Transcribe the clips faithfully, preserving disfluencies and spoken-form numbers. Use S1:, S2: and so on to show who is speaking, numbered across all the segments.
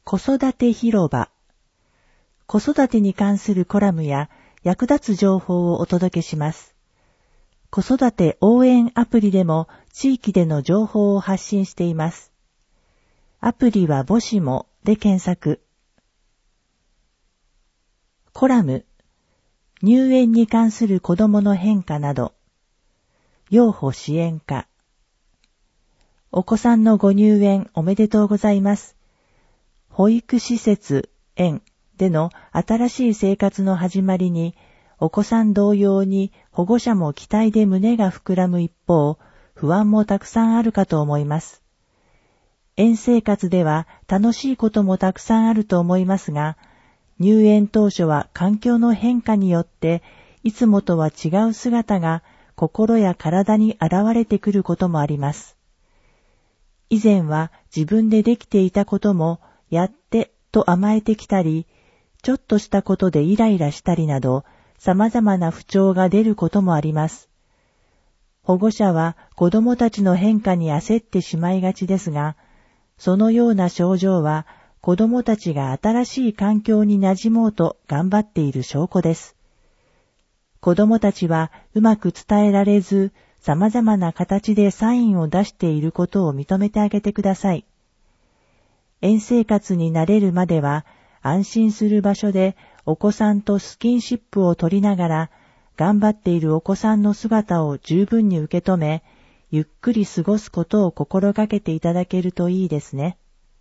S1: 子育て広場。子育てに関するコラムや役立つ情報をお届けします。子育て応援アプリでも地域での情報を発信しています。アプリは母子もで検索。コラム、入園に関する子どもの変化など、養護支援課。お子さんのご入園おめでとうございます。保育施設、園での新しい生活の始まりに、お子さん同様に保護者も期待で胸が膨らむ一方、不安もたくさんあるかと思います。園生活では楽しいこともたくさんあると思いますが、入園当初は環境の変化によって、いつもとは違う姿が心や体に現れてくることもあります。以前は自分でできていたことも、やってと甘えてきたり、ちょっとしたことでイライラしたりなど、様々な不調が出ることもあります。保護者は子供たちの変化に焦ってしまいがちですが、そのような症状は子供たちが新しい環境に馴染もうと頑張っている証拠です。子供たちはうまく伝えられず、様々な形でサインを出していることを認めてあげてください。園生活に慣れるまでは安心する場所でお子さんとスキンシップを取りながら、頑張っているお子さんの姿を十分に受け止め、ゆっくり過ごすことを心がけていただけるといいですね。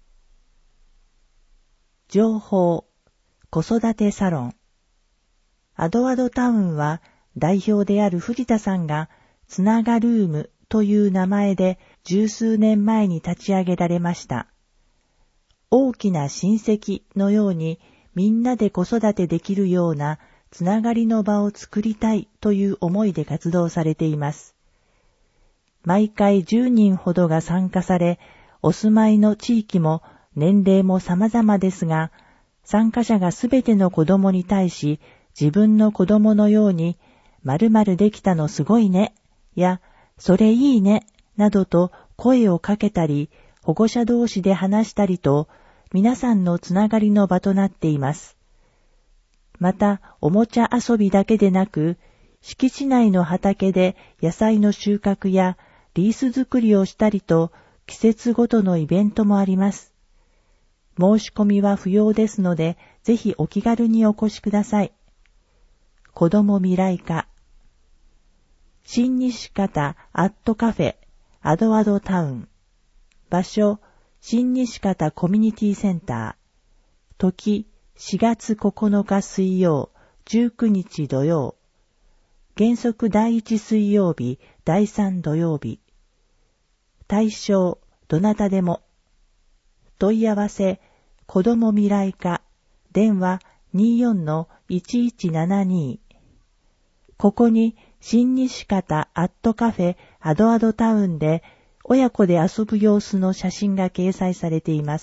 S1: 情報、子育てサロン。アドアドタウンは代表である藤田さんがつながルームという名前で十数年前に立ち上げられました。大きな親戚のようにみんなで子育てできるようなつながりの場を作りたいという思いで活動されています。毎回じゅうにんほどが参加され、お住まいの地域も年齢も様々ですが、参加者がすべての子供に対し自分の子供のように〇〇できたのすごいねやそれいいねなどと声をかけたり、保護者同士で話したりと、皆さんのつながりの場となっています。また、おもちゃ遊びだけでなく、敷地内の畑で野菜の収穫やリース作りをしたりと、季節ごとのイベントもあります。申し込みは不要ですので、ぜひお気軽にお越しください。子ども未来課。新西方アットカフェアドアドタウン。場所、新西方コミュニティセンター。時、しがつここのか水曜、じゅうくにち土曜。原則だいいち水曜日、だいさん土曜日。対象、どなたでも。問い合わせ、子ども未来課。電話 にじゅうよんのいちいちななに。ここに、新西方アットカフェアドアドタウンで、親子で遊ぶ様子の写真が掲載されています。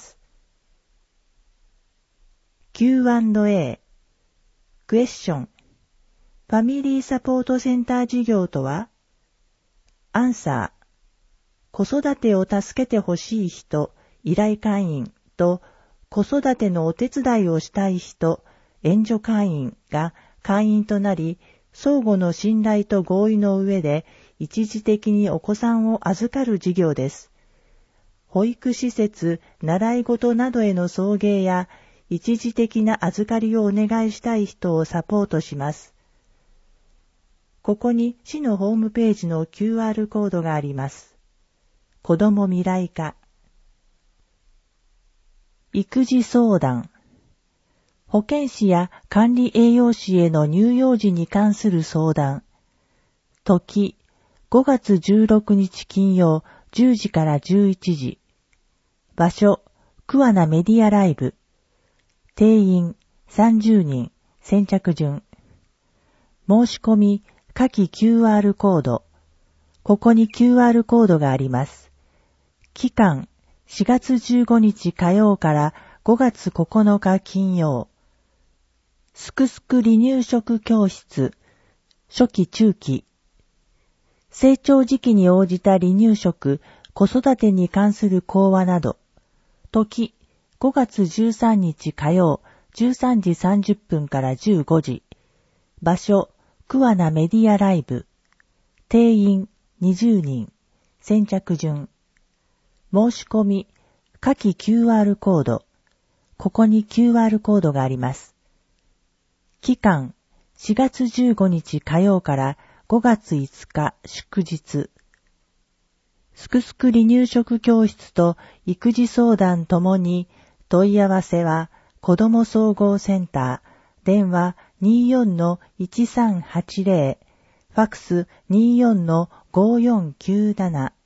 S1: キューアンドエー クエスチョン。ファミリーサポートセンター事業とは？アンサー。子育てを助けてほしい人、依頼会員と子育てのお手伝いをしたい人、援助会員が会員となり、相互の信頼と合意の上で一時的にお子さんを預かる事業です。保育施設、習い事などへの送迎や一時的な預かりをお願いしたい人をサポートします。ここに市のホームページの キューアール コードがあります。子ども未来課。育児相談。保健師や管理栄養士への乳幼児に関する相談。時、ごがつじゅうろくにち金曜じゅうじからじゅういちじ。場所、桑名メディアライブ。定員さんじゅうにん、先着順。申し込み、下記 キューアール コード。ここに キューアール コードがあります。期間、しがつじゅうごにち火曜からごがつここのか金曜。すくすく離乳食教室、初期中期。成長時期に応じた離乳食、子育てに関する講話など。時、 ごがつじゅうさんにち火曜、じゅうさんじさんじゅっぷんからじゅうごじ。場所、桑名メディアライブ。定員にじゅうにん。先着順。申し込み、下記 キューアール コード。ここに キューアール コードがあります。期間、しがつじゅうごにち火曜からごがついつか祝日。すくすく離乳食教室と育児相談ともに問い合わせは子ども総合センター、電話 にじゅうよんのいちさんはちぜろ、ファックス にじゅうよんのごよんきゅうなな。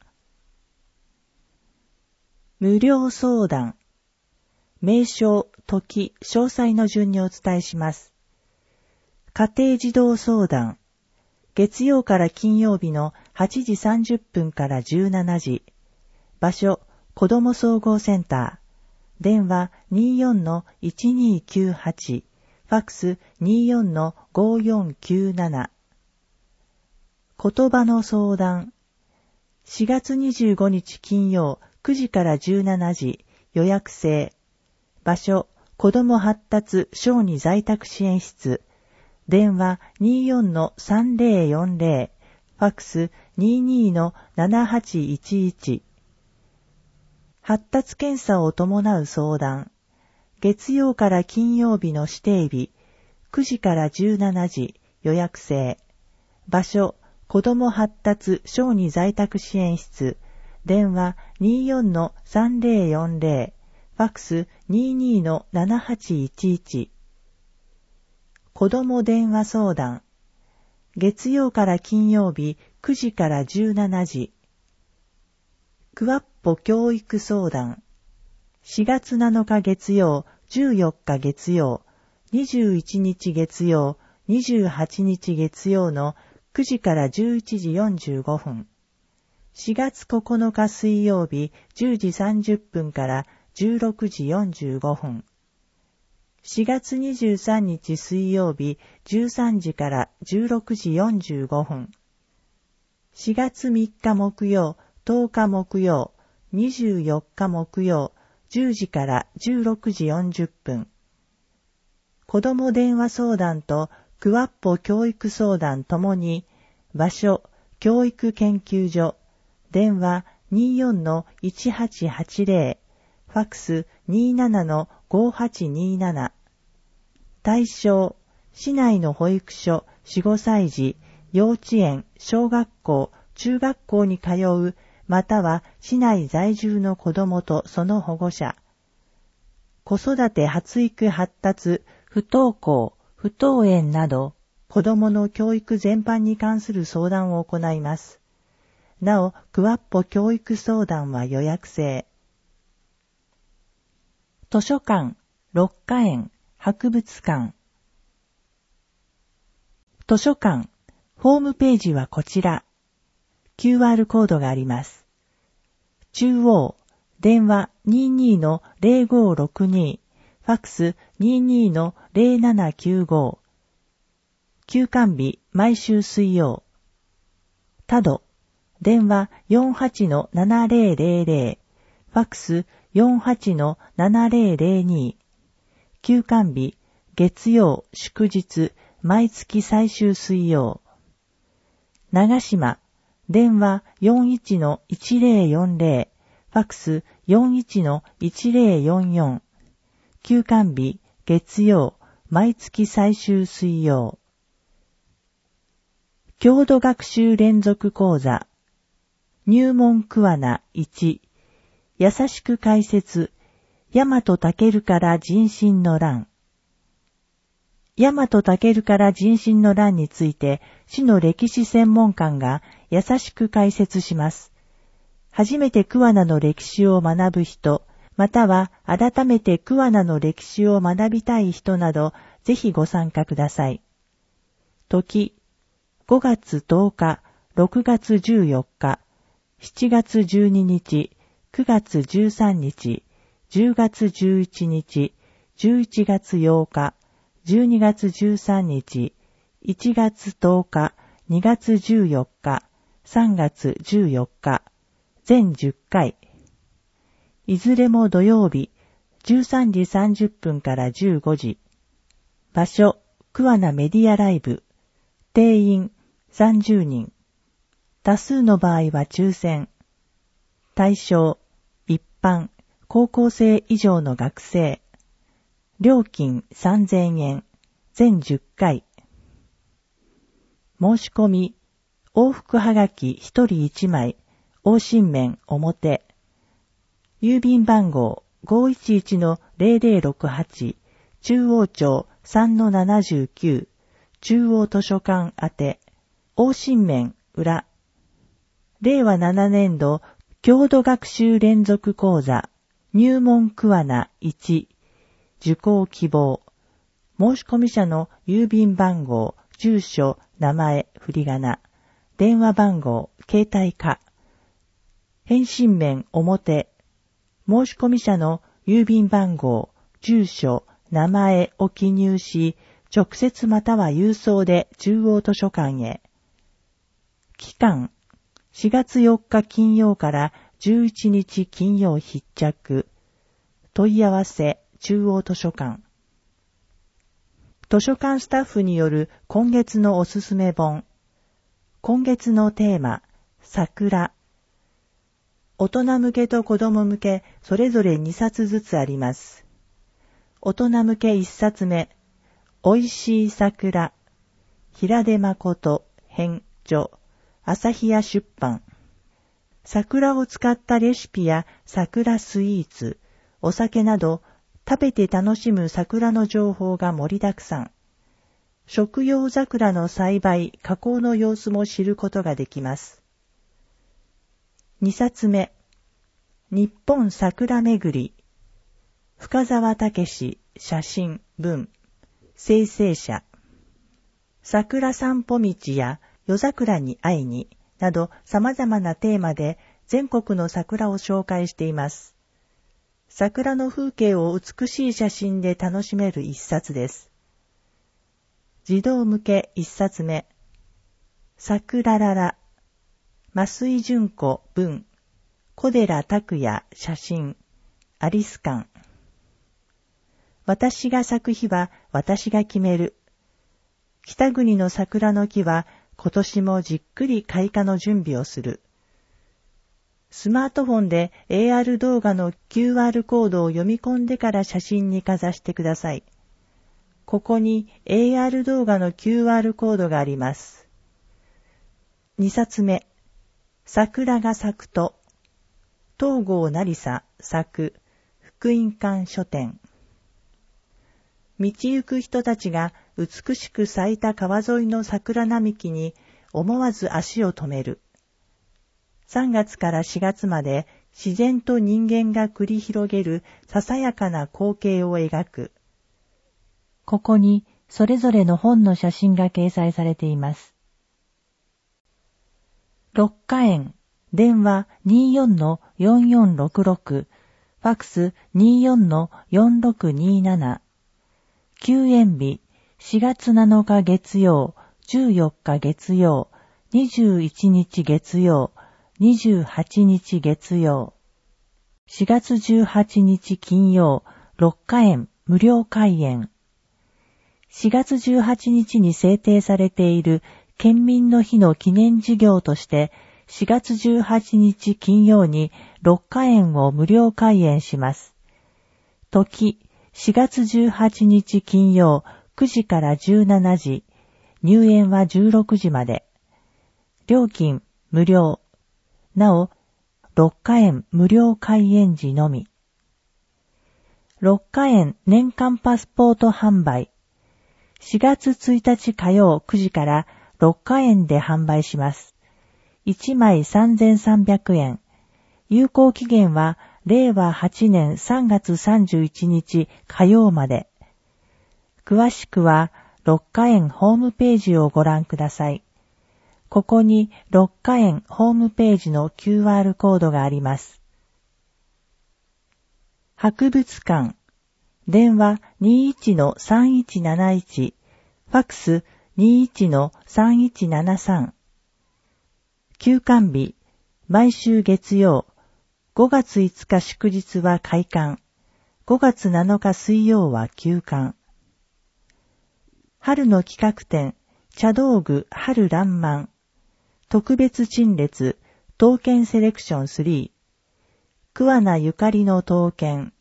S1: 無料相談。名称、時、詳細の順にお伝えします。家庭児童相談。月曜から金曜日のはちじさんじゅっぷんからじゅうしちじ。場所、子ども総合センター。電話 にじゅうよんのいちにきゅうはち。ファックス にじゅうよんのごよんきゅうなな。言葉の相談。しがつにじゅうごにち金曜くじからじゅうしちじ。予約制。場所、子ども発達小児在宅支援室。電話 にじゅうよんのさんぜろよんぜろ。ファックス にじゅうにのななはちいちいち。発達検査を伴う相談。月曜から金曜日の指定日。くじからじゅうしちじ。予約制。場所、子ども発達小児在宅支援室。電話 にじゅうよんのさんぜろよんぜろ。ファックス にじゅうにのななはちいちいち。子ども電話相談。月曜から金曜日くじからじゅうしちじ。クワッポ教育相談。しがつなのか月曜、じゅうよっか月曜、にじゅういちにち月曜、にじゅうはちにち月曜のくじからじゅういちじよんじゅうごふん。しがつここのか水曜日じゅうじさんじゅっぷんからじゅうろくじよんじゅうごふん。しがつにじゅうさんにち水曜日じゅうさんじからじゅうろくじよんじゅうごふん。しがつみっか木曜、とおか木曜、にじゅうよっか木曜、じゅうじからじゅうろくじよんじゅっぷん。子ども電話相談とクワッポ教育相談ともに、場所、教育研究所、電話 にじゅうよんのいちはちはちぜろ、ファックス にじゅうななのごはちになな。対象、市内の保育所、よん、ごさい児、幼稚園、小学校、中学校に通う、または市内在住の子どもとその保護者。子育て発育発達、不登校、不登園など、子どもの教育全般に関する相談を行います。なお、クワッポ教育相談は予約制。図書館、六花園、博物館。図書館、ホームページはこちら。キューアール コードがあります。中央、電話 にじゅうにのぜろごろくに、ファックス にじゅうにのぜろななきゅうご。休館日、毎週水曜。他度、電話 よんはちのななぜろぜろぜろ、ファックス よんはちのななぜろぜろに。休館日、月曜、祝日、毎月最終水曜。長島、電話 よんいちのいちぜろよんぜろ、ファックス よんいちのいちぜろよんよん。休館日、月曜、毎月最終水曜。郷土学習連続講座。入門桑名いち。優しく解説。大和武から人心の乱。大和武から人心の乱について、市の歴史専門官が優しく解説します。初めて桑名の歴史を学ぶ人、または改めて桑名の歴史を学びたい人など、ぜひご参加ください。時、ごがつとおか、ろくがつじゅうよっか、しちがつじゅうににち、くがつじゅうさんにち、じゅうがつじゅういちにち、じゅういちがつようか、じゅうにがつじゅうさんにち、いちがつとおか、にがつじゅうよっか、さんがつじゅうよっか、全じゅっかい。いずれも土曜日、 じゅうさんじさんじゅっぷんからじゅうごじ。場所、桑名メディアライブ。定員さんじゅうにん。多数の場合は抽選。対象、一般、高校生以上の学生。料金さんぜんえん。全じゅっかい。申し込み、往復はがきひとりいちまい、往診面表。郵便番号 ごーいちいちのゼロゼロろくはち 中央町 さんのななじゅうきゅう 中央図書館宛て。往診面裏。れいわななねんど郷土学習連続講座入門桑名いち受講希望。申し込み者の郵便番号、住所、名前、振り仮名、電話番號、携帯か。返信面表。申し込み者の郵便番号、住所、名前を記入し、直接または郵送で中央図書館へ。期間、しがつよっか金曜からじゅういちにち金曜必着。問い合わせ、中央図書館。図書館スタッフによる今月のおすすめ本。今月のテーマ、桜。大人向けと子供向け、それぞれにさつずつあります。大人向けいっさつめ、おいしい桜。平出誠、編著、朝日屋出版。桜を使ったレシピや桜スイーツ、お酒など、食べて楽しむ桜の情報が盛りだくさん。食用桜の栽培、加工の様子も知ることができます。にさつめ、日本桜めぐり。深沢武史、写真、文、生成者。桜散歩道や夜桜に会いに、など様々なテーマで全国の桜を紹介しています。桜の風景を美しい写真で楽しめる一冊です。児童向け一冊目。桜らら。増井純子文。小寺拓也写真。アリス館。私が咲く日は私が決める。北国の桜の木は今年もじっくり開花の準備をする。スマートフォンで エーアール 動画の キューアール コードを読み込んでから写真にかざしてください。ここに エーアール 動画の キューアール コードがあります。にさつめ、桜が咲くと、東郷成沙作、福音館書店。道行く人たちが美しく咲いた川沿いの桜並木に思わず足を止める。さんがつからしがつまで自然と人間が繰り広げるささやかな光景を描く。ここにそれぞれの本の写真が掲載されています。六花園、電話 にじゅうよんのよんよんろくろく、ファックス にじゅうよんのよんろくになな。休園日、しがつなのか月曜、じゅうよっか月曜、にじゅういちにち月曜、にじゅうはちにち月曜。しがつじゅうはちにち金曜、六花園無料開園。しがつじゅうはちにちに制定されている県民の日の記念事業として、しがつじゅうはちにち金曜に六花園を無料開園します。時、しがつじゅうはちにち金曜くじからじゅうしちじ、入園はじゅうろくじまで。料金無料。なお、六花園無料開園時のみ。六花園年間パスポート販売。しがつついたち火曜くじから六花園で販売します。いちまいさんぜんさんびゃくえん。有効期限はれいわはちねんさんがつさんじゅういちにち火曜まで。詳しくは六花園ホームページをご覧ください。ここに六花園ホームページの キューアール コードがあります。博物館、電話 にじゅういちのさんいちなないち、ファックス にじゅういちのさんいちななさん。休館日、毎週月曜、ごがついつか祝日は開館。 ごがつなのか水曜は休館。春の企画展、茶道具春爛漫。特別陳列、刀剣セレクションスリー。桑名ゆかりの刀剣。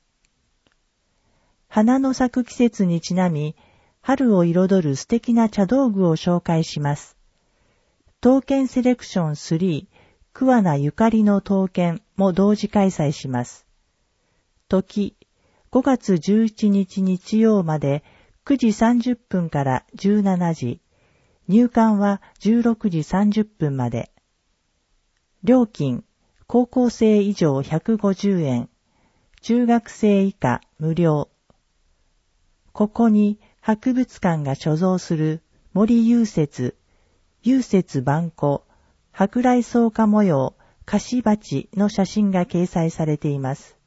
S1: 花の咲く季節にちなみ、春を彩る素敵な茶道具を紹介します。刀剣セレクションスリー、桑名ゆかりの刀剣も同時開催します。時、ごがつじゅういちにち日曜までくじさんじゅっぷんからじゅうしちじ、入館はじゅうろくじさんじゅっぷんまで。料金、高校生以上ひゃくごじゅうえん、中学生以下無料。ここに博物館が所蔵する森幽雪、幽雪万古、舶来草花模様、菓子鉢の写真が掲載されています。